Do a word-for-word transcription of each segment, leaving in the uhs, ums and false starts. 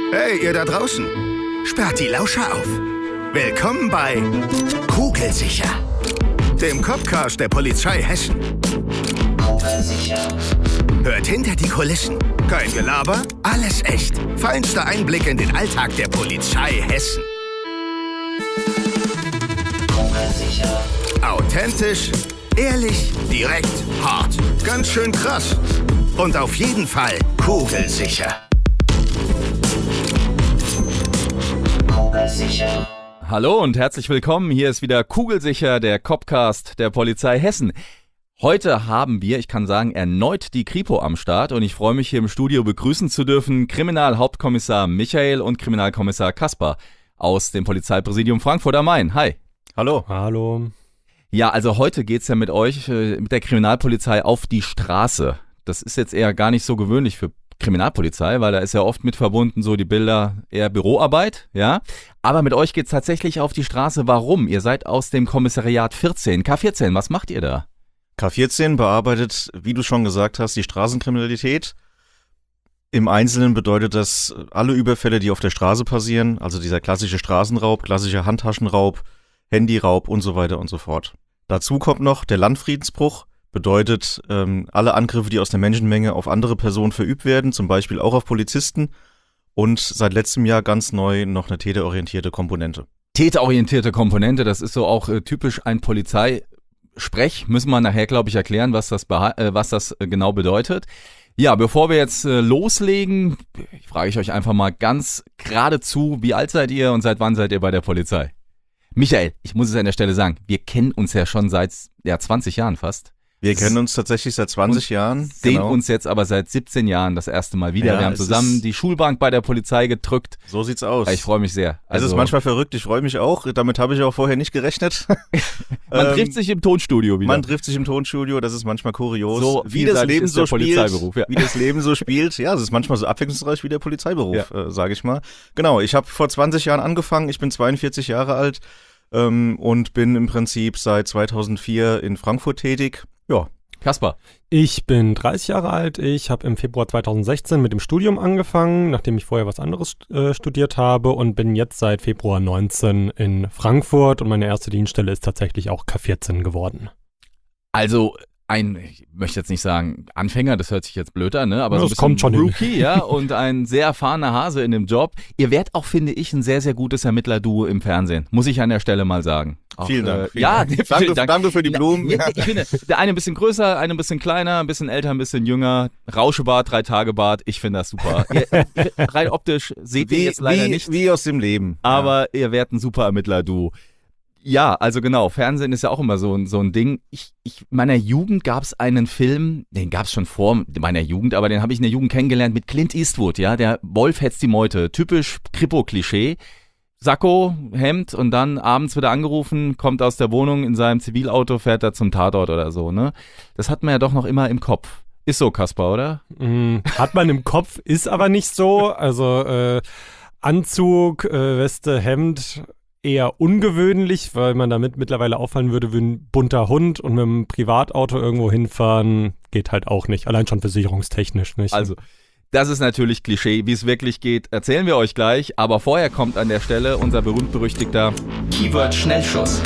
Hey, ihr da draußen. Sperrt die Lauscher auf. Willkommen bei Kugelsicher, dem Copcast der Polizei Hessen. Kugelsicher. Hört hinter die Kulissen. Kein Gelaber, alles echt. Feinster Einblick in den Alltag der Polizei Hessen. Kugelsicher. Authentisch, ehrlich, direkt, hart. Ganz schön krass. Und auf jeden Fall kugelsicher. Kugelsicher. Hallo und herzlich willkommen. Hier ist wieder Kugelsicher, der Copcast der Polizei Hessen. Heute haben wir, ich kann sagen, erneut die Kripo am Start und ich freue mich, hier im Studio begrüßen zu dürfen Kriminalhauptkommissar Michael und Kriminalkommissar Kaspar aus dem Polizeipräsidium Frankfurt am Main. Hi. Hallo. Hallo. Ja, also heute geht's ja mit euch, mit der Kriminalpolizei auf die Straße. Das ist jetzt eher gar nicht so gewöhnlich für Kriminalpolizei, weil da ist ja oft mit verbunden so die Bilder eher Büroarbeit, ja. Aber mit euch geht's tatsächlich auf die Straße. Warum? Ihr seid aus dem Kommissariat vierzehn, K vierzehn, was macht ihr da? K vierzehn bearbeitet, wie du schon gesagt hast, die Straßenkriminalität. Im Einzelnen bedeutet das alle Überfälle, die auf der Straße passieren, also dieser klassische Straßenraub, klassischer Handtaschenraub, Handyraub und so weiter und so fort. Dazu kommt noch der Landfriedensbruch, bedeutet ähm, alle Angriffe, die aus der Menschenmenge auf andere Personen verübt werden, zum Beispiel auch auf Polizisten und seit letztem Jahr ganz neu noch eine täterorientierte Komponente. Täterorientierte Komponente, das ist so auch äh, typisch ein Polizeisprech, müssen wir nachher, glaube ich, erklären, was das, beha- äh, was das äh, genau bedeutet. Ja, bevor wir jetzt äh, loslegen, frage ich euch einfach mal ganz geradezu, wie alt seid ihr und seit wann seid ihr bei der Polizei? Michael, ich muss es an der Stelle sagen, wir kennen uns ja schon seit ja, zwanzig Jahren fast. Wir kennen uns tatsächlich seit zwanzig Jahren. Sehen genau. uns jetzt aber seit siebzehn Jahren das erste Mal wieder. Ja, wir haben zusammen die Schulbank bei der Polizei gedrückt. So sieht's aus. Ich freue mich sehr. Also, es ist manchmal verrückt, ich freue mich auch. Damit habe ich auch vorher nicht gerechnet. Man ähm, trifft sich im Tonstudio wieder. Man trifft sich im Tonstudio, das ist manchmal kurios. So wie das Leben ist so der spielt, Polizeiberuf, ja. wie das Leben so spielt. Ja, es ist manchmal so abwechslungsreich wie der Polizeiberuf, ja. äh, sage ich mal. Genau, ich habe vor zwanzig Jahren angefangen, ich bin zweiundvierzig Jahre alt ähm, und bin im Prinzip seit zweitausendvier in Frankfurt tätig. Ja. Kaspar. Ich bin dreißig Jahre alt. Ich habe im Februar zweitausendsechzehn mit dem Studium angefangen, nachdem ich vorher was anderes äh, studiert habe und bin jetzt seit Februar neunzehn in Frankfurt und meine erste Dienststelle ist tatsächlich auch K vierzehn geworden. Also ein, ich möchte jetzt nicht sagen Anfänger, das hört sich jetzt blöd an, ne? Aber ja, so ein das kommt bisschen schon Rookie, hin. ja, und ein sehr erfahrener Hase in dem Job. Ihr werdet auch, finde ich, ein sehr, sehr gutes Ermittler-Duo im Fernsehen, muss ich an der Stelle mal sagen. Auch, vielen Dank. Äh, vielen ja, Dank. vielen danke, Dank. danke für die Blumen. Ja, ich finde, der eine ein bisschen größer, eine ein bisschen kleiner, ein bisschen älter, ein bisschen jünger. Rauschebart, drei Tage Bart, ich finde das super. ihr, rein optisch seht ihr wie, jetzt leider wie, nicht. Wie aus dem Leben. Aber ja. Ihr werdet ein super Ermittler-Duo. Ja, also genau, Fernsehen ist ja auch immer so, ein so ein Ding. Ich, ich, in meiner Jugend gab es einen Film, den gab es schon vor meiner Jugend, aber den habe ich in der Jugend kennengelernt mit Clint Eastwood, ja, der Wolf hetzt die Meute, typisch Kripo-Klischee. Sakko, Hemd und dann abends wird er angerufen, kommt aus der Wohnung in seinem Zivilauto, fährt er zum Tatort oder so, ne? Das hat man ja doch noch immer im Kopf. Ist so, Kaspar, oder? Mm, hat man im Kopf, ist aber nicht so. Also äh, Anzug, äh, Weste, Hemd eher ungewöhnlich, weil man damit mittlerweile auffallen würde wie ein bunter Hund und mit einem Privatauto irgendwo hinfahren geht halt auch nicht. Allein schon versicherungstechnisch nicht. Also, das ist natürlich Klischee. Wie es wirklich geht, erzählen wir euch gleich. Aber vorher kommt an der Stelle unser berühmt-berüchtigter Keyword-Schnellschuss.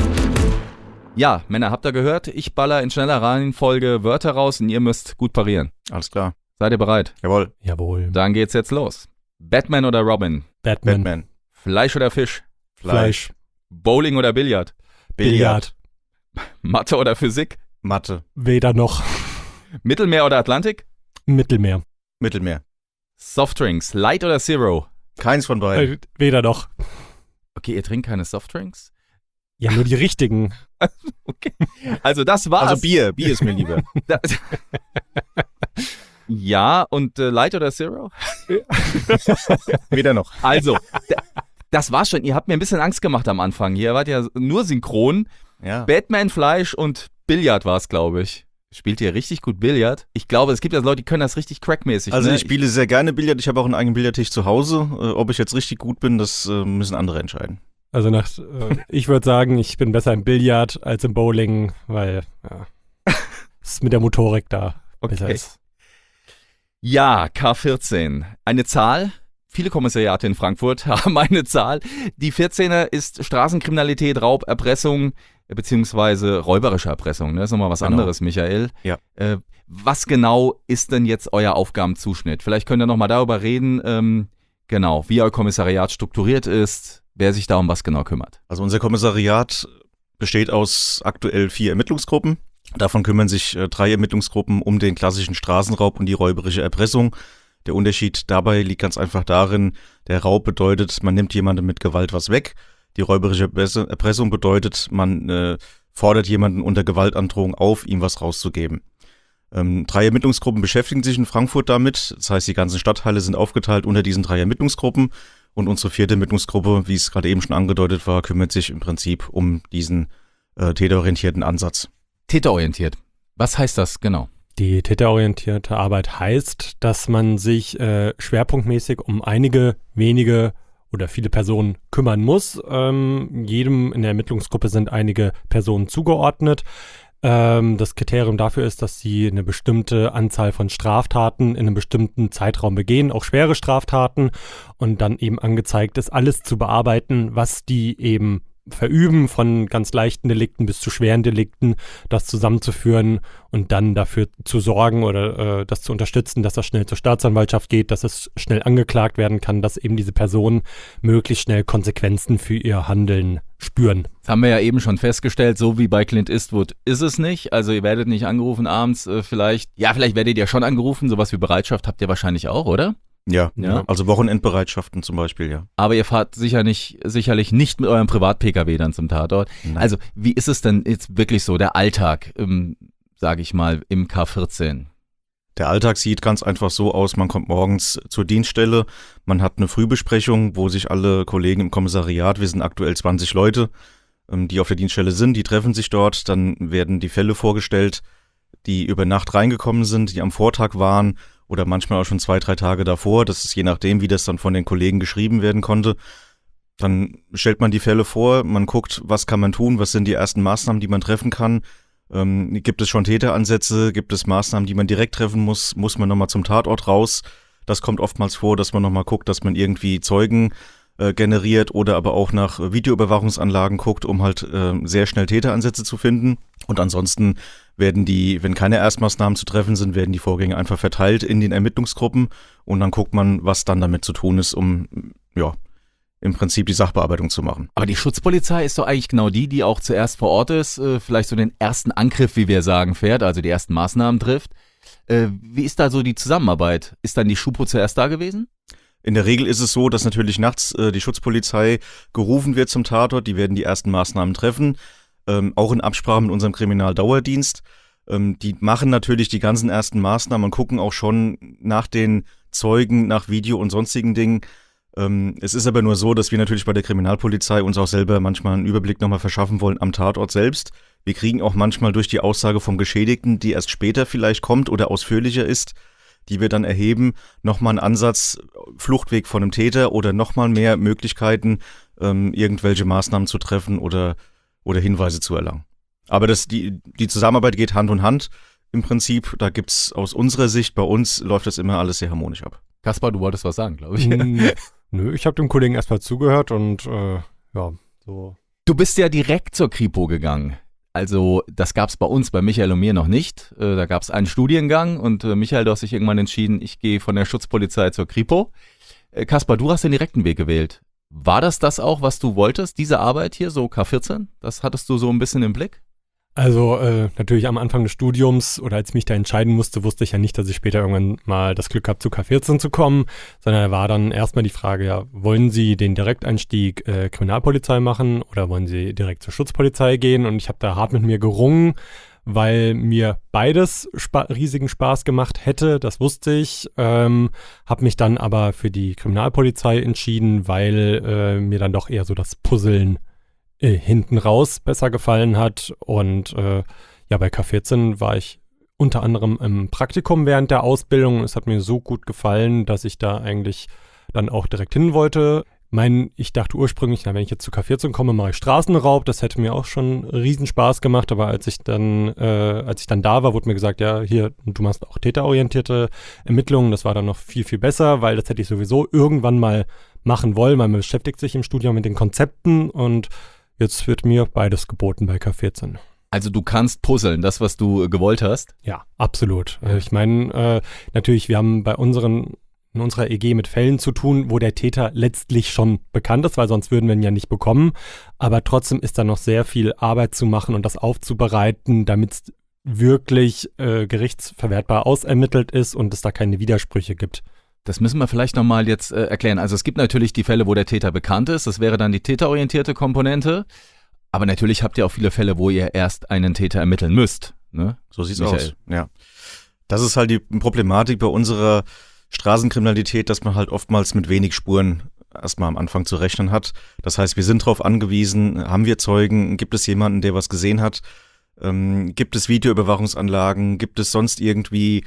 Ja, Männer, habt ihr gehört? Ich baller in schneller Reihenfolge Wörter raus und ihr müsst gut parieren. Alles klar. Seid ihr bereit? Jawohl. Jawohl. Dann geht's jetzt los. Batman oder Robin? Batman. Batman. Fleisch oder Fisch? Fleisch. Bowling oder Billard? Billard. Mathe oder Physik? Mathe. Weder noch. Mittelmeer oder Atlantik? Mittelmeer. Mittelmeer. Softdrinks, Light oder Zero? Keins von beiden. Äh, weder noch. Okay, ihr trinkt keine Softdrinks? Ja, nur die richtigen. Okay. Also das war's. Also Bier. Bier ist mir lieber. Das, ja, und äh, Light oder Zero? Weder noch. Also, d- das war's schon. Ihr habt mir ein bisschen Angst gemacht am Anfang. Ihr wart ja nur synchron. Ja. Batman, Fleisch und Billard war's, glaube ich. Spielt ihr richtig gut Billard? Ich glaube, es gibt ja Leute, die können das richtig crackmäßig. Also ne? ich spiele sehr gerne Billard. Ich habe auch einen eigenen Billardtisch zu Hause. Äh, ob ich jetzt richtig gut bin, das äh, müssen andere entscheiden. Also nach, äh, ich würde sagen, ich bin besser im Billard als im Bowling, weil ja, es mit der Motorik da Okay. besser ist. Ja, K vierzehn. Eine Zahl, viele Kommissariate in Frankfurt haben eine Zahl. Die vierzehner ist Straßenkriminalität, Raub, Erpressung beziehungsweise räuberische Erpressung. Das ist nochmal was Genau. anderes, Michael. Ja. Äh, was genau ist denn jetzt euer Aufgabenzuschnitt? Vielleicht könnt ihr nochmal darüber reden, ähm, genau, wie euer Kommissariat strukturiert ist, wer sich da um was genau kümmert. Also unser Kommissariat besteht aus aktuell vier Ermittlungsgruppen. Davon kümmern sich äh, drei Ermittlungsgruppen um den klassischen Straßenraub und die räuberische Erpressung. Der Unterschied dabei liegt ganz einfach darin, der Raub bedeutet, man nimmt jemandem mit Gewalt was weg. Die räuberische Erpressung bedeutet, man äh, fordert jemanden unter Gewaltandrohung auf, ihm was rauszugeben. Ähm, drei Ermittlungsgruppen beschäftigen sich in Frankfurt damit. Das heißt, die ganzen Stadtteile sind aufgeteilt unter diesen drei Ermittlungsgruppen. Und unsere vierte Ermittlungsgruppe, wie es gerade eben schon angedeutet war, kümmert sich im Prinzip um diesen äh, täterorientierten Ansatz. Täterorientiert. Was heißt das genau? Die täterorientierte Arbeit heißt, dass man sich äh, schwerpunktmäßig um einige wenige oder viele Personen kümmern muss. Ähm, jedem in der Ermittlungsgruppe sind einige Personen zugeordnet. Ähm, das Kriterium dafür ist, dass sie eine bestimmte Anzahl von Straftaten in einem bestimmten Zeitraum begehen, auch schwere Straftaten, und dann eben angezeigt ist, alles zu bearbeiten, was die eben verüben, von ganz leichten Delikten bis zu schweren Delikten, das zusammenzuführen und dann dafür zu sorgen oder äh, das zu unterstützen, dass das schnell zur Staatsanwaltschaft geht, dass es schnell angeklagt werden kann, dass eben diese Personen möglichst schnell Konsequenzen für ihr Handeln spüren. Das haben wir ja eben schon festgestellt, so wie bei Clint Eastwood ist es nicht. Also ihr werdet nicht angerufen abends, äh, vielleicht, ja, vielleicht werdet ihr schon angerufen, sowas wie Bereitschaft habt ihr wahrscheinlich auch, oder? Ja, Ja. also Wochenendbereitschaften zum Beispiel, ja. Aber ihr fahrt sicher nicht, sicherlich nicht mit eurem Privat-P K W dann zum Tatort. Nein. Also wie ist es denn jetzt wirklich so, der Alltag, ähm, sage ich mal, im K vierzehn? Der Alltag sieht ganz einfach so aus, man kommt morgens zur Dienststelle, man hat eine Frühbesprechung, wo sich alle Kollegen im Kommissariat, wir sind aktuell zwanzig Leute, ähm, die auf der Dienststelle sind, die treffen sich dort, dann werden die Fälle vorgestellt, die über Nacht reingekommen sind, die am Vortag waren oder manchmal auch schon zwei, drei Tage davor. Das ist je nachdem, wie das dann von den Kollegen geschrieben werden konnte. Dann stellt man die Fälle vor, man guckt, was kann man tun, was sind die ersten Maßnahmen, die man treffen kann. Ähm, gibt es schon Täteransätze, gibt es Maßnahmen, die man direkt treffen muss, muss man nochmal zum Tatort raus. Das kommt oftmals vor, dass man nochmal guckt, dass man irgendwie Zeugen äh, generiert oder aber auch nach Videoüberwachungsanlagen guckt, um halt äh, sehr schnell Täteransätze zu finden. Und ansonsten werden die, wenn keine Erstmaßnahmen zu treffen sind, werden die Vorgänge einfach verteilt in den Ermittlungsgruppen und dann guckt man, was dann damit zu tun ist, um ja im Prinzip die Sachbearbeitung zu machen. Aber die Schutzpolizei ist doch eigentlich genau die, die auch zuerst vor Ort ist, äh, vielleicht so den ersten Angriff, wie wir sagen, fährt, also die ersten Maßnahmen trifft. Äh, wie ist da so die Zusammenarbeit? Ist dann die Schupo zuerst da gewesen? In der Regel ist es so, dass natürlich nachts äh, die Schutzpolizei gerufen wird zum Tatort, die werden die ersten Maßnahmen treffen, ähm, auch in Absprache mit unserem Kriminaldauerdienst. Ähm, die machen natürlich die ganzen ersten Maßnahmen und gucken auch schon nach den Zeugen, nach Video und sonstigen Dingen. Ähm, es ist aber nur so, dass wir natürlich bei der Kriminalpolizei uns auch selber manchmal einen Überblick nochmal verschaffen wollen am Tatort selbst. Wir kriegen auch manchmal durch die Aussage vom Geschädigten, die erst später vielleicht kommt oder ausführlicher ist, die wir dann erheben, nochmal einen Ansatz, Fluchtweg von einem Täter oder nochmal mehr Möglichkeiten, ähm, irgendwelche Maßnahmen zu treffen oder, oder Hinweise zu erlangen. Aber das, die, die Zusammenarbeit geht Hand in Hand im Prinzip. Da gibt's aus unserer Sicht, bei uns läuft das immer alles sehr harmonisch ab. Kaspar, du wolltest was sagen, glaube ich. Hm, nö, ich habe dem Kollegen erstmal zugehört und äh, ja, so. Du bist ja direkt zur Kripo gegangen. Also das gab es bei uns, bei Michael und mir noch nicht. Äh, da gab es einen Studiengang und äh, Michael, du hast dich irgendwann entschieden, ich gehe von der Schutzpolizei zur Kripo. Äh, Kaspar, du hast den direkten Weg gewählt. War das das auch, was du wolltest, diese Arbeit hier, so K vierzehn? Das hattest du so ein bisschen im Blick? Also äh, natürlich am Anfang des Studiums oder als ich mich da entscheiden musste, wusste ich ja nicht, dass ich später irgendwann mal das Glück habe, zu K vierzehn zu kommen, sondern da war dann erstmal die Frage, ja, wollen Sie den Direkteinstieg äh, Kriminalpolizei machen oder wollen Sie direkt zur Schutzpolizei gehen? Und ich habe da hart mit mir gerungen, weil mir beides spa- riesigen Spaß gemacht hätte, das wusste ich, ähm, habe mich dann aber für die Kriminalpolizei entschieden, weil äh, mir dann doch eher so das Puzzeln äh, hinten raus besser gefallen hat und äh, ja, bei K vierzehn war ich unter anderem im Praktikum während der Ausbildung. Es hat mir so gut gefallen, dass ich da eigentlich dann auch direkt hin wollte. Mein, ich dachte ursprünglich, na, wenn ich jetzt zu K vierzehn komme, mache ich Straßenraub. Das hätte mir auch schon riesen Spaß gemacht. Aber als ich dann, äh, als ich dann da war, wurde mir gesagt, ja, hier, du machst auch täterorientierte Ermittlungen. Das war dann noch viel, viel besser, weil das hätte ich sowieso irgendwann mal machen wollen, weil man beschäftigt sich im Studium mit den Konzepten und jetzt wird mir beides geboten bei K vierzehn. Also du kannst puzzeln, das, was du gewollt hast? Ja, absolut. Ich meine, äh, natürlich, wir haben bei unseren in unserer E G mit Fällen zu tun, wo der Täter letztlich schon bekannt ist, weil sonst würden wir ihn ja nicht bekommen. Aber trotzdem ist da noch sehr viel Arbeit zu machen und das aufzubereiten, damit es wirklich äh, gerichtsverwertbar ausermittelt ist und es da keine Widersprüche gibt. Das müssen wir vielleicht nochmal jetzt äh, erklären. Also es gibt natürlich die Fälle, wo der Täter bekannt ist. Das wäre dann die täterorientierte Komponente. Aber natürlich habt ihr auch viele Fälle, wo ihr erst einen Täter ermitteln müsst. Ne? So sieht's Michael. aus. Ja. Das ist halt die Problematik bei unserer Straßenkriminalität, dass man halt oftmals mit wenig Spuren erstmal am Anfang zu rechnen hat. Das heißt, wir sind darauf angewiesen, haben wir Zeugen, gibt es jemanden, der was gesehen hat, ähm, gibt es Videoüberwachungsanlagen, gibt es sonst irgendwie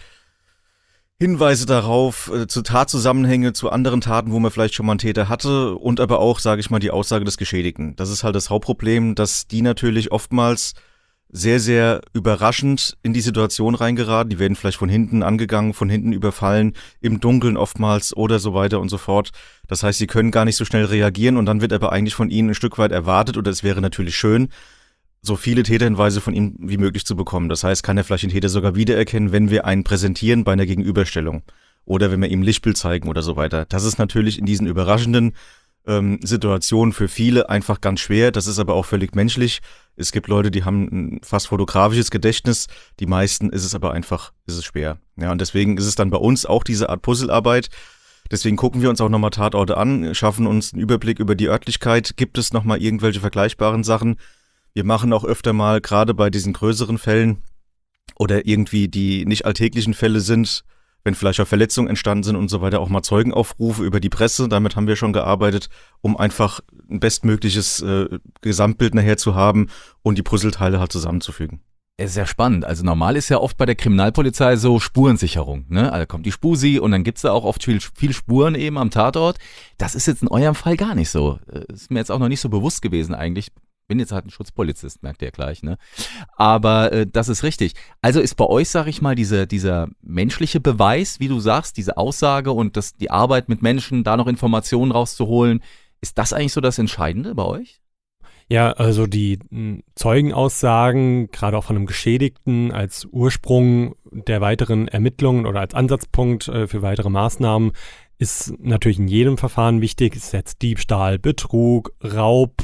Hinweise darauf, äh, zu Tatzusammenhänge, zu anderen Taten, wo man vielleicht schon mal einen Täter hatte und aber auch, sage ich mal, die Aussage des Geschädigten. Das ist halt das Hauptproblem, dass die natürlich oftmals sehr, sehr überraschend in die Situation reingeraten. Die werden vielleicht von hinten angegangen, von hinten überfallen, im Dunkeln oftmals oder so weiter und so fort. Das heißt, sie können gar nicht so schnell reagieren und dann wird aber eigentlich von ihnen ein Stück weit erwartet oder es wäre natürlich schön, so viele Täterhinweise von ihm wie möglich zu bekommen. Das heißt, kann er vielleicht den Täter sogar wiedererkennen, wenn wir einen präsentieren bei einer Gegenüberstellung oder wenn wir ihm ein Lichtbild zeigen oder so weiter. Das ist natürlich in diesen überraschenden ähm, Situationen für viele einfach ganz schwer. Das ist aber auch völlig menschlich. Es gibt Leute, die haben ein fast fotografisches Gedächtnis. Die meisten ist es aber einfach, ist es schwer. Ja, und deswegen ist es dann bei uns auch diese Art Puzzlearbeit. Deswegen gucken wir uns auch nochmal Tatorte an, schaffen uns einen Überblick über die Örtlichkeit. Gibt es nochmal irgendwelche vergleichbaren Sachen? Wir machen auch öfter mal, gerade bei diesen größeren Fällen oder irgendwie die nicht alltäglichen Fälle sind, wenn vielleicht auch Verletzungen entstanden sind und so weiter, auch mal Zeugenaufrufe über die Presse. Damit haben wir schon gearbeitet, um einfach ein bestmögliches äh, Gesamtbild nachher zu haben und die Puzzleteile halt zusammenzufügen. Es ist ja spannend. Also normal ist ja oft bei der Kriminalpolizei so Spurensicherung. Ne? Also kommt die Spusi und dann gibt's da auch oft viel, viel Spuren eben am Tatort. Das ist jetzt in eurem Fall gar nicht so. Ist mir jetzt auch noch nicht so bewusst gewesen eigentlich. Bin jetzt halt ein Schutzpolizist, merkt ihr ja gleich, ne? Aber äh, das ist richtig. Also ist bei euch, sag ich mal, diese, dieser menschliche Beweis, wie du sagst, diese Aussage und das, die Arbeit mit Menschen, da noch Informationen rauszuholen, ist das eigentlich so das Entscheidende bei euch? Ja, also die m, Zeugenaussagen, gerade auch von einem Geschädigten als Ursprung der weiteren Ermittlungen oder als Ansatzpunkt äh, für weitere Maßnahmen, ist natürlich in jedem Verfahren wichtig. Ist jetzt Diebstahl, Betrug, Raub,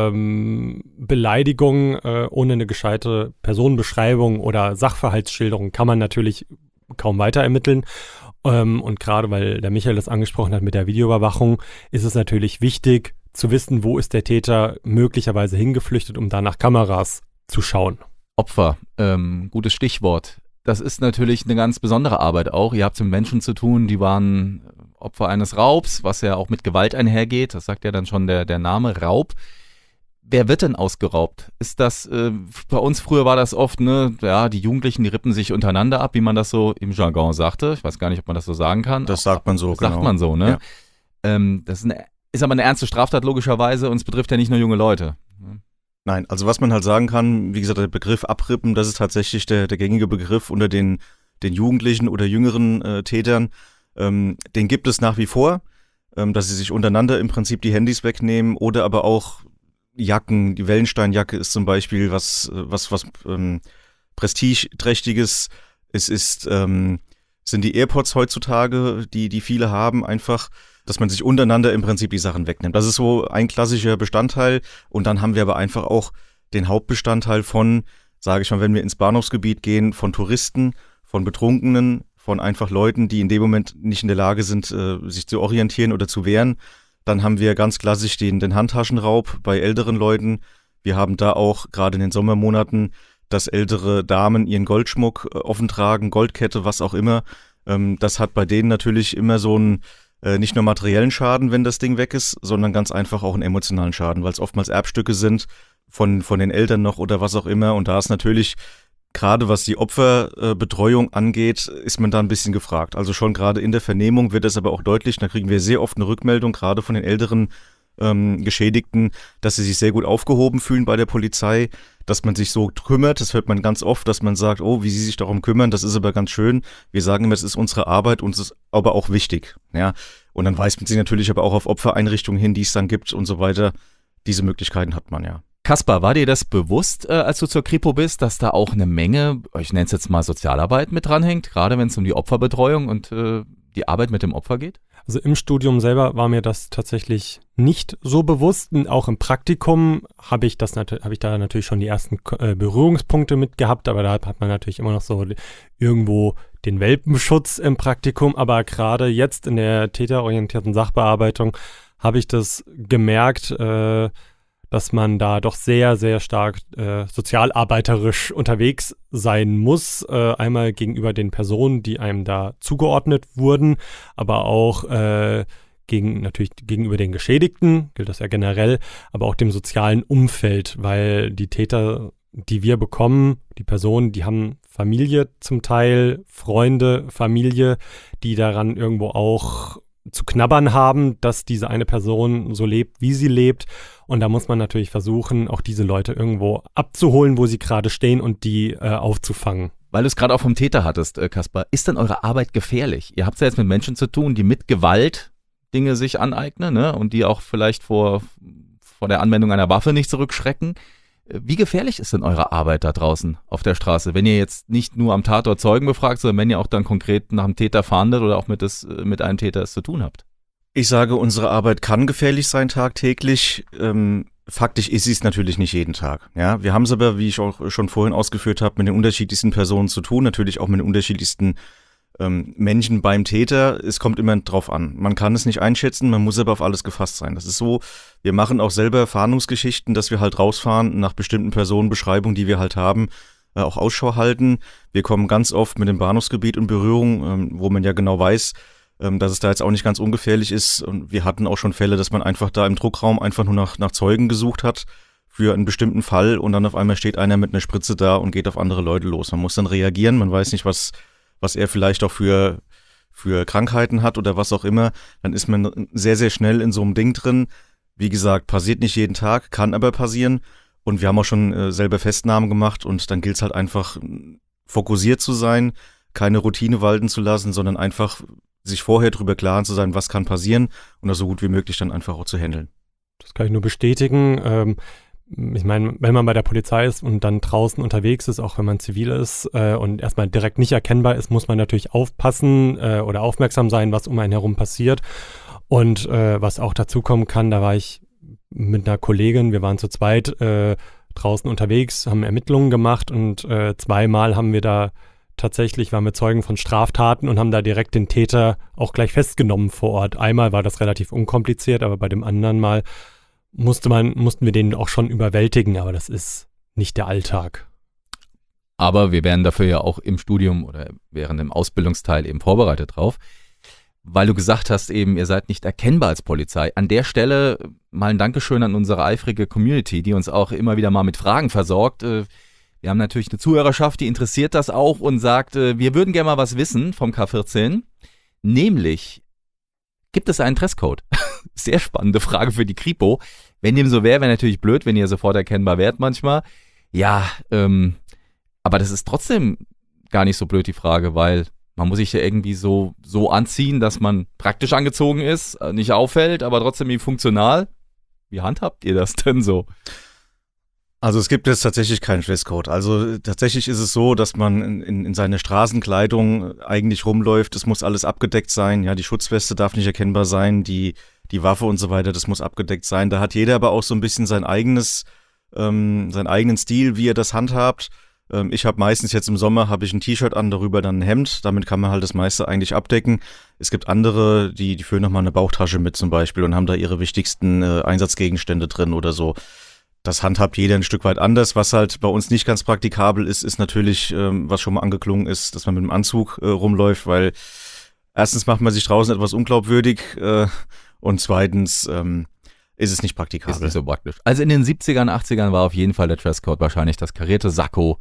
ähm, Beleidigung äh, ohne eine gescheite Personenbeschreibung oder Sachverhaltsschilderung kann man natürlich kaum weiter ermitteln. Ähm, und gerade weil der Michael das angesprochen hat mit der Videoüberwachung, ist es natürlich wichtig zu wissen, wo ist der Täter möglicherweise hingeflüchtet, um da nach Kameras zu schauen. Opfer, ähm, gutes Stichwort. Das ist natürlich eine ganz besondere Arbeit auch. Ihr habt es mit Menschen zu tun, die waren Opfer eines Raubs, was ja auch mit Gewalt einhergeht. Das sagt ja dann schon der, der Name Raub. Wer wird denn ausgeraubt? Ist das, äh, bei uns früher war das oft, ne, ja, die Jugendlichen, die rippen sich untereinander ab, wie man das so im Jargon sagte. Ich weiß gar nicht, ob man das so sagen kann. Das sagt man so, das genau. Sagt man so, ne? Ja. Ähm, das ist, eine, ist aber eine ernste Straftat logischerweise und es betrifft ja nicht nur junge Leute. Nein, also was man halt sagen kann, wie gesagt, der Begriff Abrippen, das ist tatsächlich der, der gängige Begriff unter den, den Jugendlichen oder jüngeren äh, Tätern. Ähm, den gibt es nach wie vor, ähm, dass sie sich untereinander im Prinzip die Handys wegnehmen oder aber auch Jacken. Die Wellensteinjacke ist zum Beispiel was, was, was ähm, prestigeträchtiges. Es ist, ähm, sind die AirPods heutzutage, die, die viele haben, einfach, dass man sich untereinander im Prinzip die Sachen wegnimmt. Das ist so ein klassischer Bestandteil. Und dann haben wir aber einfach auch den Hauptbestandteil von, sage ich mal, wenn wir ins Bahnhofsgebiet gehen, von Touristen, von Betrunkenen, von einfach Leuten, die in dem Moment nicht in der Lage sind, äh, sich zu orientieren oder zu wehren. Dann haben wir ganz klassisch den, den Handtaschenraub bei älteren Leuten. Wir haben da auch gerade in den Sommermonaten, dass ältere Damen ihren Goldschmuck äh, offen tragen, Goldkette, was auch immer. Ähm, das hat bei denen natürlich immer so einen äh, nicht nur materiellen Schaden, wenn das Ding weg ist, sondern ganz einfach auch einen emotionalen Schaden, weil es oftmals Erbstücke sind von, von den Eltern noch oder was auch immer. Und da ist natürlich gerade was die Opferbetreuung angeht, ist man da ein bisschen gefragt. Also schon gerade in der Vernehmung wird es aber auch deutlich, da kriegen wir sehr oft eine Rückmeldung, gerade von den älteren ähm, Geschädigten, dass sie sich sehr gut aufgehoben fühlen bei der Polizei, dass man sich so kümmert. Das hört man ganz oft, dass man sagt, oh, wie sie sich darum kümmern, das ist aber ganz schön. Wir sagen immer, es ist unsere Arbeit und es ist aber auch wichtig. Ja? Und dann weist man sich natürlich aber auch auf Opfereinrichtungen hin, die es dann gibt und so weiter. Diese Möglichkeiten hat man ja. Kaspar, war dir das bewusst, äh, als du zur Kripo bist, dass da auch eine Menge, ich nenne es jetzt mal Sozialarbeit mit dranhängt, gerade wenn es um die Opferbetreuung und äh, die Arbeit mit dem Opfer geht? Also im Studium selber war mir das tatsächlich nicht so bewusst. Und auch im Praktikum habe ich das nat- habe ich da natürlich schon die ersten äh, Berührungspunkte mit gehabt, aber da hat man natürlich immer noch so irgendwo den Welpenschutz im Praktikum. Aber gerade jetzt in der täterorientierten Sachbearbeitung habe ich das gemerkt, äh, dass man da doch sehr, sehr stark äh, sozialarbeiterisch unterwegs sein muss. Äh, einmal gegenüber den Personen, die einem da zugeordnet wurden, aber auch äh, gegen, natürlich gegenüber den Geschädigten, gilt das ja generell, aber auch dem sozialen Umfeld, weil die Täter, die wir bekommen, die Personen, die haben Familie zum Teil, Freunde, Familie, die daran irgendwo auch zu knabbern haben, dass diese eine Person so lebt, wie sie lebt. Und da muss man natürlich versuchen, auch diese Leute irgendwo abzuholen, wo sie gerade stehen und die äh, aufzufangen. Weil du es gerade auch vom Täter hattest, äh, Kaspar, ist denn eure Arbeit gefährlich? Ihr habt es ja jetzt mit Menschen zu tun, die mit Gewalt Dinge sich aneignen, ne? Und die auch vielleicht vor, vor der Anwendung einer Waffe nicht zurückschrecken. Wie gefährlich ist denn eure Arbeit da draußen auf der Straße, wenn ihr jetzt nicht nur am Tatort Zeugen befragt, sondern wenn ihr auch dann konkret nach dem Täter fahndet oder auch mit, des, mit einem Täter es zu tun habt? Ich sage, unsere Arbeit kann gefährlich sein tagtäglich. Ähm, faktisch ist sie es natürlich nicht jeden Tag. Ja, wir haben es aber, wie ich auch schon vorhin ausgeführt habe, mit den unterschiedlichsten Personen zu tun, natürlich auch mit den unterschiedlichsten ähm, Menschen beim Täter. Es kommt immer drauf an. Man kann es nicht einschätzen, man muss aber auf alles gefasst sein. Das ist so, wir machen auch selber Fahndungsgeschichten, dass wir halt rausfahren nach bestimmten Personenbeschreibungen, die wir halt haben, äh, auch Ausschau halten. Wir kommen ganz oft mit dem Bahnhofsgebiet in Berührung, ähm, wo man ja genau weiß, ähm, dass es da jetzt auch nicht ganz ungefährlich ist. Und wir hatten auch schon Fälle, dass man einfach da im Druckraum einfach nur nach, nach Zeugen gesucht hat für einen bestimmten Fall und dann auf einmal steht einer mit einer Spritze da und geht auf andere Leute los. Man muss dann reagieren, man weiß nicht, was was er vielleicht auch für, für Krankheiten hat oder was auch immer, dann ist man sehr, sehr schnell in so einem Ding drin. Wie gesagt, passiert nicht jeden Tag, kann aber passieren. Und wir haben auch schon äh, selber Festnahmen gemacht und dann gilt es halt einfach, fokussiert zu sein, keine Routine walten zu lassen, sondern einfach sich vorher drüber klar zu sein, was kann passieren und das so gut wie möglich dann einfach auch zu handeln. Das kann ich nur bestätigen. Ähm Ich meine, wenn man bei der Polizei ist und dann draußen unterwegs ist, auch wenn man zivil ist äh, und erstmal direkt nicht erkennbar ist, muss man natürlich aufpassen äh, oder aufmerksam sein, was um einen herum passiert. Und äh, was auch dazu kommen kann, da war ich mit einer Kollegin, wir waren zu zweit äh, draußen unterwegs, haben Ermittlungen gemacht und äh, zweimal haben wir da tatsächlich, waren wir Zeugen von Straftaten und haben da direkt den Täter auch gleich festgenommen vor Ort. Einmal war das relativ unkompliziert, aber bei dem anderen Mal musste man, mussten wir den auch schon überwältigen, aber das ist nicht der Alltag. Aber wir werden dafür ja auch im Studium oder während dem Ausbildungsteil eben vorbereitet drauf, weil du gesagt hast eben, ihr seid nicht erkennbar als Polizei. An der Stelle mal ein Dankeschön an unsere eifrige Community, die uns auch immer wieder mal mit Fragen versorgt. Wir haben natürlich eine Zuhörerschaft, die interessiert das auch und sagt, wir würden gerne mal was wissen vom K vierzehn, nämlich gibt es einen Dresscode? Sehr spannende Frage für die Kripo. Wenn dem so wäre, wäre natürlich blöd, wenn ihr sofort erkennbar wärt manchmal. Ja, ähm, aber das ist trotzdem gar nicht so blöd, die Frage, weil man muss sich ja irgendwie so, so anziehen, dass man praktisch angezogen ist, nicht auffällt, aber trotzdem irgendwie funktional. Wie handhabt ihr das denn so? Also es gibt jetzt tatsächlich keinen Dresscode. Also tatsächlich ist es so, dass man in, in seiner Straßenkleidung eigentlich rumläuft. Es muss alles abgedeckt sein. Ja, die Schutzweste darf nicht erkennbar sein, die, die Waffe und so weiter, das muss abgedeckt sein. Da hat jeder aber auch so ein bisschen sein eigenes, ähm, seinen eigenen Stil, wie er das handhabt. Ähm, ich habe meistens jetzt im Sommer habe ich ein T-Shirt an, darüber dann ein Hemd. Damit kann man halt das meiste eigentlich abdecken. Es gibt andere, die, die führen nochmal eine Bauchtasche mit zum Beispiel und haben da ihre wichtigsten äh, Einsatzgegenstände drin oder so. Das handhabt jeder ein Stück weit anders. Was halt bei uns nicht ganz praktikabel ist, ist natürlich, ähm, was schon mal angeklungen ist, dass man mit dem Anzug äh, rumläuft, weil erstens macht man sich draußen etwas unglaubwürdig äh, und zweitens ähm, ist es nicht praktikabel. Ist nicht so praktisch. Also in den siebzigern, achtzigern war auf jeden Fall der Dresscode wahrscheinlich das karierte Sakko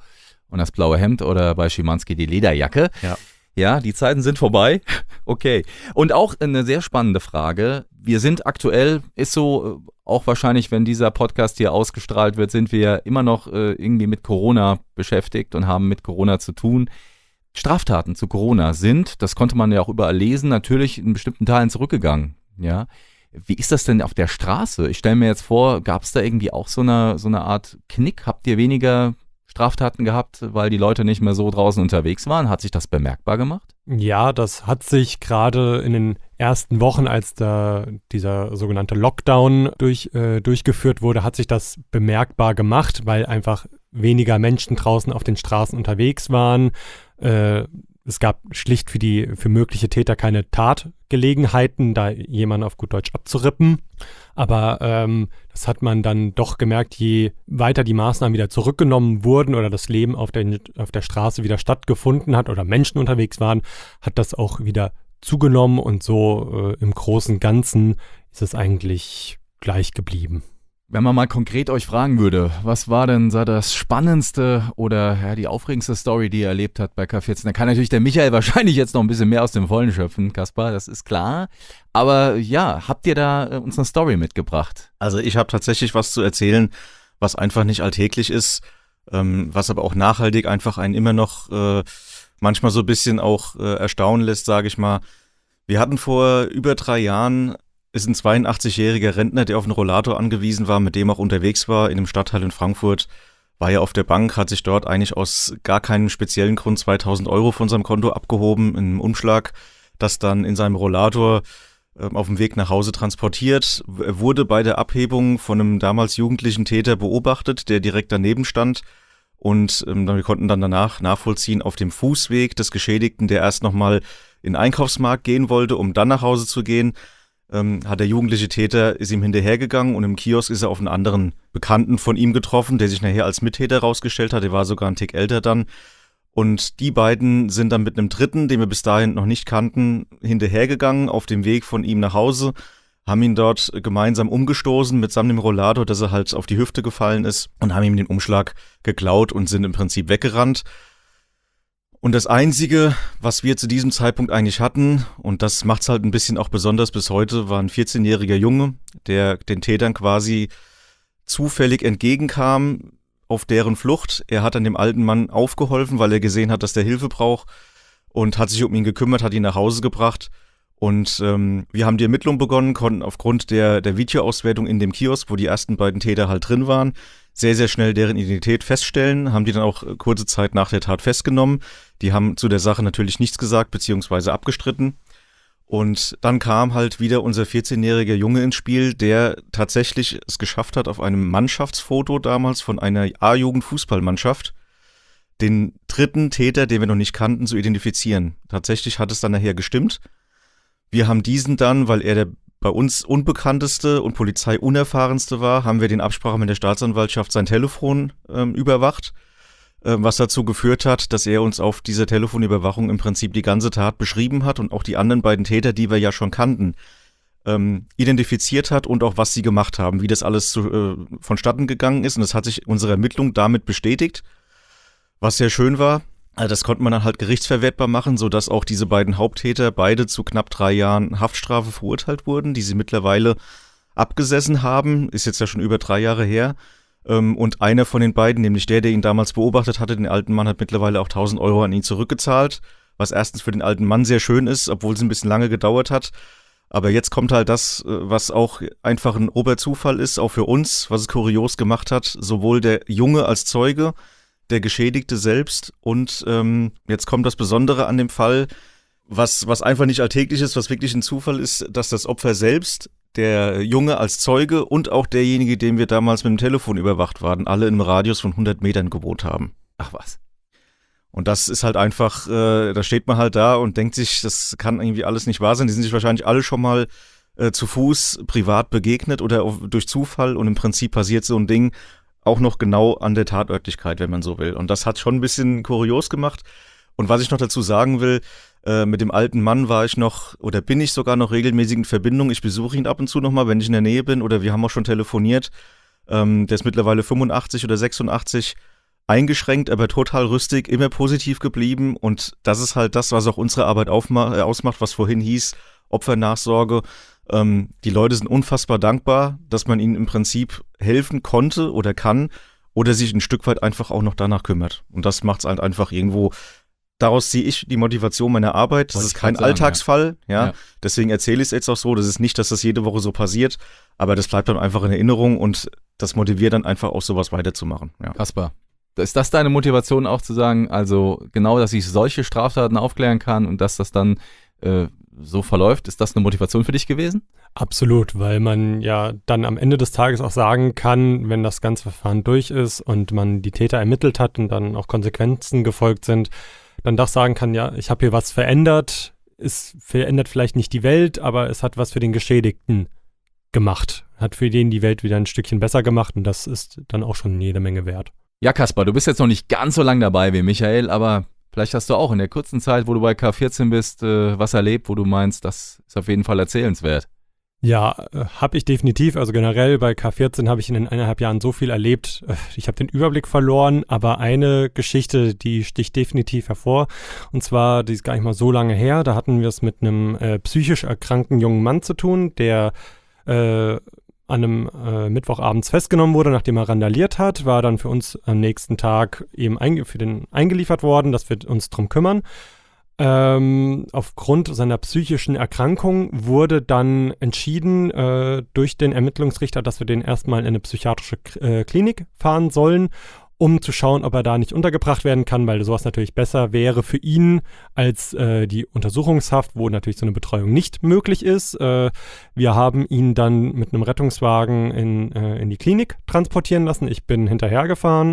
und das blaue Hemd oder bei Schimanski die Lederjacke. Ja. Ja, die Zeiten sind vorbei. Okay. Und auch eine sehr spannende Frage. Wir sind aktuell, ist so, auch wahrscheinlich, wenn dieser Podcast hier ausgestrahlt wird, sind wir immer noch äh, irgendwie mit Corona beschäftigt und haben mit Corona zu tun. Straftaten zu Corona sind, das konnte man ja auch überall lesen, natürlich in bestimmten Teilen zurückgegangen. Ja. Wie ist das denn auf der Straße? Ich stelle mir jetzt vor, gab es da irgendwie auch so eine, so eine Art Knick? Habt ihr weniger Straftaten gehabt, weil die Leute nicht mehr so draußen unterwegs waren? Hat sich das bemerkbar gemacht? Ja, das hat sich gerade in den ersten Wochen, als da dieser sogenannte Lockdown durch, äh, durchgeführt wurde, hat sich das bemerkbar gemacht, weil einfach weniger Menschen draußen auf den Straßen unterwegs waren. Äh, es gab schlicht für die für mögliche Täter keine Tatgelegenheiten, da jemanden auf gut Deutsch abzurippen. Aber ähm, das hat man dann doch gemerkt, je weiter die Maßnahmen wieder zurückgenommen wurden oder das Leben auf der, auf der Straße wieder stattgefunden hat oder Menschen unterwegs waren, hat das auch wieder zugenommen und so äh, im Großen und Ganzen ist es eigentlich gleich geblieben. Wenn man mal konkret euch fragen würde, was war denn so das spannendste oder ja, die aufregendste Story, die ihr erlebt habt bei K vierzehn, dann kann natürlich der Michael wahrscheinlich jetzt noch ein bisschen mehr aus dem Vollen schöpfen, Kaspar, das ist klar. Aber ja, habt ihr da äh, uns eine Story mitgebracht? Also ich habe tatsächlich was zu erzählen, was einfach nicht alltäglich ist, ähm, was aber auch nachhaltig einfach einen immer noch äh, manchmal so ein bisschen auch äh, erstaunen lässt, sage ich mal. Wir hatten vor über drei Jahren ist ein zweiundachtzigjähriger Rentner, der auf einen Rollator angewiesen war, mit dem auch unterwegs war in einem Stadtteil in Frankfurt, war ja auf der Bank, hat sich dort eigentlich aus gar keinem speziellen Grund zweitausend Euro von seinem Konto abgehoben in einem Umschlag, das dann in seinem Rollator äh, auf dem Weg nach Hause transportiert. Er wurde bei der Abhebung von einem damals jugendlichen Täter beobachtet, der direkt daneben stand. Und ähm, wir konnten dann danach nachvollziehen, auf dem Fußweg des Geschädigten, der erst nochmal in den Einkaufsmarkt gehen wollte, um dann nach Hause zu gehen, ähm, hat der jugendliche Täter, ist ihm hinterhergegangen und im Kiosk ist er auf einen anderen Bekannten von ihm getroffen, der sich nachher als Mittäter rausgestellt hat, der war sogar ein Tick älter dann. Und die beiden sind dann mit einem Dritten, den wir bis dahin noch nicht kannten, hinterhergegangen auf dem Weg von ihm nach Hause, haben ihn dort gemeinsam umgestoßen mitsamt dem Rollator, dass er halt auf die Hüfte gefallen ist und haben ihm den Umschlag geklaut und sind im Prinzip weggerannt. Und das Einzige, was wir zu diesem Zeitpunkt eigentlich hatten, und das macht's halt ein bisschen auch besonders bis heute, war ein vierzehnjähriger Junge, der den Tätern quasi zufällig entgegenkam auf deren Flucht. Er hat dann dem alten Mann aufgeholfen, weil er gesehen hat, dass der Hilfe braucht und hat sich um ihn gekümmert, hat ihn nach Hause gebracht. Und ähm, wir haben die Ermittlung begonnen, konnten aufgrund der, der Videoauswertung in dem Kiosk, wo die ersten beiden Täter halt drin waren, sehr, sehr schnell deren Identität feststellen, haben die dann auch kurze Zeit nach der Tat festgenommen. Die haben zu der Sache natürlich nichts gesagt, beziehungsweise abgestritten. Und dann kam halt wieder unser vierzehnjähriger Junge ins Spiel, der tatsächlich es geschafft hat, auf einem Mannschaftsfoto damals von einer A-Jugend-Fußballmannschaft den dritten Täter, den wir noch nicht kannten, zu identifizieren. Tatsächlich hat es dann nachher gestimmt. Wir haben diesen dann, weil er der bei uns unbekannteste und polizeiunerfahrenste war, haben wir den Absprache mit der Staatsanwaltschaft sein Telefon ähm, überwacht, äh, was dazu geführt hat, dass er uns auf dieser Telefonüberwachung im Prinzip die ganze Tat beschrieben hat und auch die anderen beiden Täter, die wir ja schon kannten, ähm, identifiziert hat und auch was sie gemacht haben, wie das alles zu, äh, vonstatten gegangen ist. Und das hat sich unsere Ermittlung damit bestätigt, was sehr schön war. Das konnte man dann halt gerichtsverwertbar machen, sodass auch diese beiden Haupttäter beide zu knapp drei Jahren Haftstrafe verurteilt wurden, die sie mittlerweile abgesessen haben. Ist jetzt ja schon über drei Jahre her. Und einer von den beiden, nämlich der, der ihn damals beobachtet hatte, den alten Mann, hat mittlerweile auch tausend Euro an ihn zurückgezahlt, was erstens für den alten Mann sehr schön ist, obwohl es ein bisschen lange gedauert hat. Aber jetzt kommt halt das, was auch einfach ein Oberzufall ist, auch für uns, was es kurios gemacht hat, sowohl der Junge als Zeuge, der Geschädigte selbst und ähm, jetzt kommt das Besondere an dem Fall, was, was einfach nicht alltäglich ist, was wirklich ein Zufall ist, dass das Opfer selbst, der Junge als Zeuge und auch derjenige, den wir damals mit dem Telefon überwacht waren, alle in einem Radius von hundert Metern gewohnt haben. Ach was. Und das ist halt einfach, äh, da steht man halt da und denkt sich, das kann irgendwie alles nicht wahr sein. Die sind sich wahrscheinlich alle schon mal äh, zu Fuß privat begegnet oder auf, durch Zufall und im Prinzip passiert so ein Ding auch noch genau an der Tatörtlichkeit, wenn man so will. Und das hat schon ein bisschen kurios gemacht. Und was ich noch dazu sagen will, äh, mit dem alten Mann war ich noch, oder bin ich sogar noch regelmäßig in Verbindung. Ich besuche ihn ab und zu nochmal, wenn ich in der Nähe bin, oder wir haben auch schon telefoniert. Ähm, der ist mittlerweile fünfundachtzig oder sechsundachtzig. eingeschränkt, aber total rüstig, immer positiv geblieben und das ist halt das, was auch unsere Arbeit aufma- äh, ausmacht, was vorhin hieß, Opfernachsorge. Ähm, die Leute sind unfassbar dankbar, dass man ihnen im Prinzip helfen konnte oder kann oder sich ein Stück weit einfach auch noch danach kümmert. Und das macht es halt einfach irgendwo, daraus ziehe ich die Motivation meiner Arbeit. Das Wollte ist ich kein grad sagen, Alltagsfall, ja. Ja. Deswegen erzähle ich es jetzt auch so. Das ist nicht, dass das jede Woche so passiert, aber das bleibt dann einfach in Erinnerung und das motiviert dann einfach auch sowas weiterzumachen. Ja. Kaspar, ist das deine Motivation auch zu sagen, also genau, dass ich solche Straftaten aufklären kann und dass das dann äh, so verläuft? Ist das eine Motivation für dich gewesen? Absolut, weil man ja dann am Ende des Tages auch sagen kann, wenn das ganze Verfahren durch ist und man die Täter ermittelt hat und dann auch Konsequenzen gefolgt sind, dann doch sagen kann, ja, ich habe hier was verändert, es verändert vielleicht nicht die Welt, aber es hat was für den Geschädigten gemacht, hat für den die Welt wieder ein Stückchen besser gemacht und das ist dann auch schon jede Menge wert. Ja, Kaspar, du bist jetzt noch nicht ganz so lang dabei wie Michael, aber vielleicht hast du auch in der kurzen Zeit, wo du bei K vierzehn bist, äh, was erlebt, wo du meinst, das ist auf jeden Fall erzählenswert. Ja, äh, habe ich definitiv. Also generell bei K vierzehn habe ich in den eineinhalb Jahren so viel erlebt. Äh, Ich habe den Überblick verloren, aber eine Geschichte, die sticht definitiv hervor. Und zwar, die ist gar nicht mal so lange her. Da hatten wir es mit einem äh, psychisch erkrankten jungen Mann zu tun, der äh, an einem äh, Mittwochabends festgenommen wurde, nachdem er randaliert hat, war dann für uns am nächsten Tag eben einge- für den eingeliefert worden, dass wir uns drum kümmern. Ähm, aufgrund seiner psychischen Erkrankung wurde dann entschieden äh, durch den Ermittlungsrichter, dass wir den erstmal in eine psychiatrische K- äh, Klinik fahren sollen, um zu schauen, ob er da nicht untergebracht werden kann, weil sowas natürlich besser wäre für ihn als äh, die Untersuchungshaft, wo natürlich so eine Betreuung nicht möglich ist. Äh, wir haben ihn dann mit einem Rettungswagen in, äh, in die Klinik transportieren lassen. Ich bin hinterhergefahren.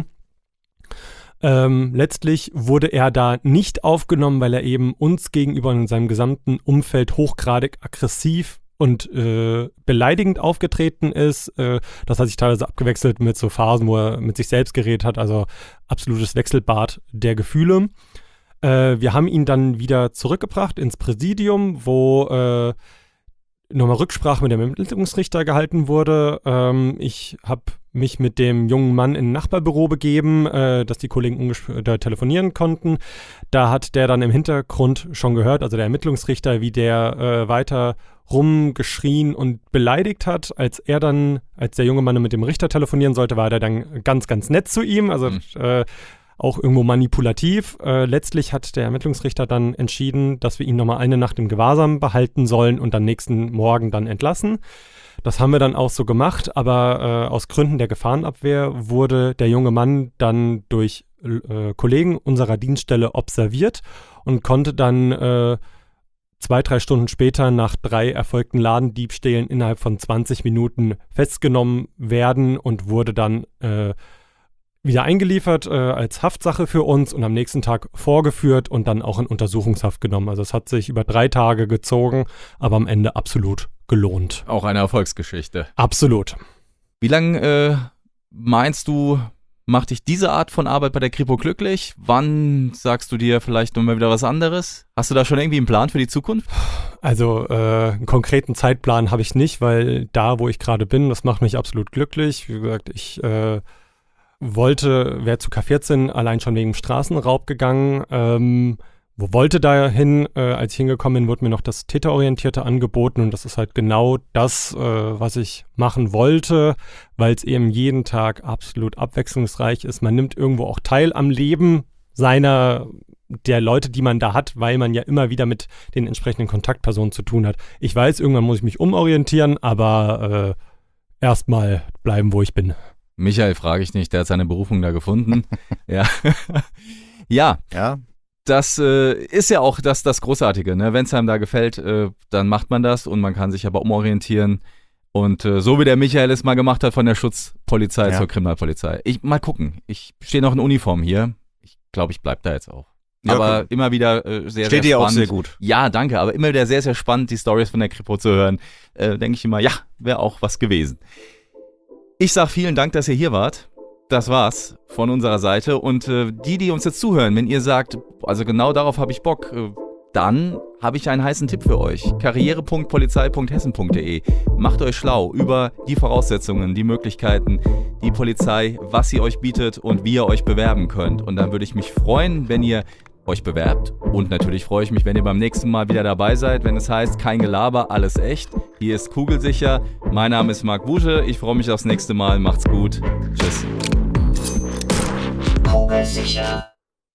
Ähm, letztlich wurde er da nicht aufgenommen, weil er eben uns gegenüber in seinem gesamten Umfeld hochgradig aggressiv und äh, beleidigend aufgetreten ist. Äh, das hat sich teilweise abgewechselt mit so Phasen, wo er mit sich selbst geredet hat, also absolutes Wechselbad der Gefühle. Äh, wir haben ihn dann wieder zurückgebracht ins Präsidium, wo äh, nochmal Rücksprache mit dem Ermittlungsrichter gehalten wurde. Ähm, ich habe mich mit dem jungen Mann in ein Nachbarbüro begeben, äh, dass die Kollegen ungesp- da telefonieren konnten. Da hat der dann im Hintergrund schon gehört, also der Ermittlungsrichter, wie der äh, weiter rumgeschrien und beleidigt hat. Als er dann, als der junge Mann mit dem Richter telefonieren sollte, war der dann ganz, ganz nett zu ihm, also Mhm. äh, auch irgendwo manipulativ. Äh, letztlich hat der Ermittlungsrichter dann entschieden, dass wir ihn nochmal eine Nacht im Gewahrsam behalten sollen und am nächsten Morgen dann entlassen. Das haben wir dann auch so gemacht, aber äh, aus Gründen der Gefahrenabwehr wurde der junge Mann dann durch äh, Kollegen unserer Dienststelle observiert und konnte dann äh, zwei, drei Stunden später nach drei erfolgten Ladendiebstählen innerhalb von zwanzig Minuten festgenommen werden und wurde dann äh, wieder eingeliefert äh, als Haftsache für uns und am nächsten Tag vorgeführt und dann auch in Untersuchungshaft genommen. Also es hat sich über drei Tage gezogen, aber am Ende absolut gelohnt. Auch eine Erfolgsgeschichte. Absolut. Wie lange äh, meinst du, macht dich diese Art von Arbeit bei der Kripo glücklich? Wann sagst du dir vielleicht nochmal wieder was anderes? Hast du da schon irgendwie einen Plan für die Zukunft? Also äh, einen konkreten Zeitplan habe ich nicht, weil da, wo ich gerade bin, das macht mich absolut glücklich. Wie gesagt, ich äh, wollte, wäre zu K vierzehn allein schon wegen Straßenraub gegangen. Ähm, wo wollte dahin? Äh, als ich hingekommen bin, wurde mir noch das Täterorientierte angeboten und das ist halt genau das, äh, was ich machen wollte, weil es eben jeden Tag absolut abwechslungsreich ist. Man nimmt irgendwo auch teil am Leben seiner, der Leute, die man da hat, weil man ja immer wieder mit den entsprechenden Kontaktpersonen zu tun hat. Ich weiß, irgendwann muss ich mich umorientieren, aber äh, erstmal bleiben, wo ich bin. Michael frage ich nicht, der hat seine Berufung da gefunden. ja. ja, Ja, das äh, ist ja auch das, das Großartige. Ne? Wenn es einem da gefällt, äh, dann macht man das und man kann sich aber umorientieren. Und äh, so wie der Michael es mal gemacht hat von der Schutzpolizei Ja. zur Kriminalpolizei. Ich mal gucken. Ich stehe noch in Uniform hier. Ich glaube, ich bleib da jetzt auch. Ja, aber okay. immer wieder äh, sehr, steht sehr dir auch spannend. sehr gut. Ja, danke. Aber immer wieder sehr, sehr spannend, die Storys von der Kripo zu hören. Äh, denke ich immer, ja, wäre auch was gewesen. Ich sag vielen Dank, dass ihr hier wart. Das war's von unserer Seite. Und äh, die, die uns jetzt zuhören, wenn ihr sagt, also genau darauf habe ich Bock, äh, dann habe ich einen heißen Tipp für euch. karriere punkt polizei punkt hessen punkt de. Macht euch schlau über die Voraussetzungen, die Möglichkeiten, die Polizei, was sie euch bietet und wie ihr euch bewerben könnt. Und dann würde ich mich freuen, wenn ihr euch bewerbt. Und natürlich freue ich mich, wenn ihr beim nächsten Mal wieder dabei seid, wenn es heißt, kein Gelaber, alles echt. Hier ist Kugelsicher. Mein Name ist Marc Busche. Ich freue mich aufs nächste Mal. Macht's gut. Tschüss. Kugelsicher.